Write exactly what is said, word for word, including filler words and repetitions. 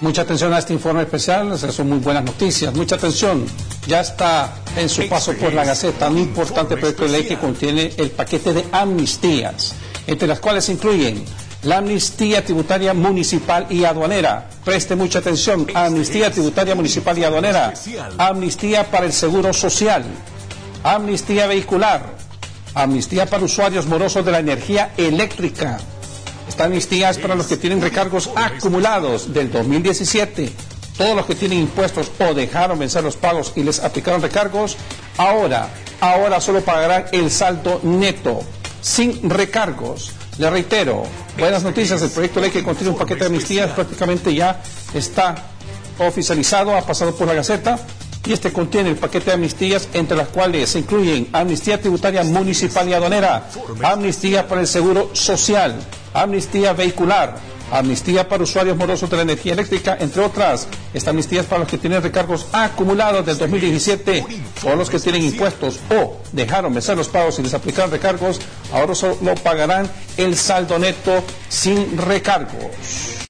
Mucha atención a este informe especial, esas son muy buenas noticias. Mucha atención, ya está en su paso por la Gaceta un importante proyecto de ley que contiene el paquete de amnistías, entre las cuales se incluyen la amnistía tributaria municipal y aduanera. Preste mucha atención, amnistía tributaria municipal y aduanera, amnistía para el seguro social, amnistía vehicular, amnistía para usuarios morosos de la energía eléctrica. Esta amnistía es para los que tienen recargos acumulados del dos mil diecisiete. Todos los que tienen impuestos o dejaron vencer los pagos y les aplicaron recargos, ahora, ahora solo pagarán el saldo neto, sin recargos. Le reitero, buenas noticias, el proyecto de ley que contiene un paquete de amnistías prácticamente ya está oficializado, ha pasado por la Gaceta, y este contiene el paquete de amnistías, entre las cuales se incluyen amnistía tributaria municipal y aduanera, amnistía para el seguro social, amnistía vehicular, amnistía para usuarios morosos de la energía eléctrica, entre otras. Esta amnistía es para los que tienen recargos acumulados del dos mil diecisiete o los que tienen impuestos o dejaron vencer los pagos y les aplicaron recargos, ahora solo pagarán el saldo neto sin recargos.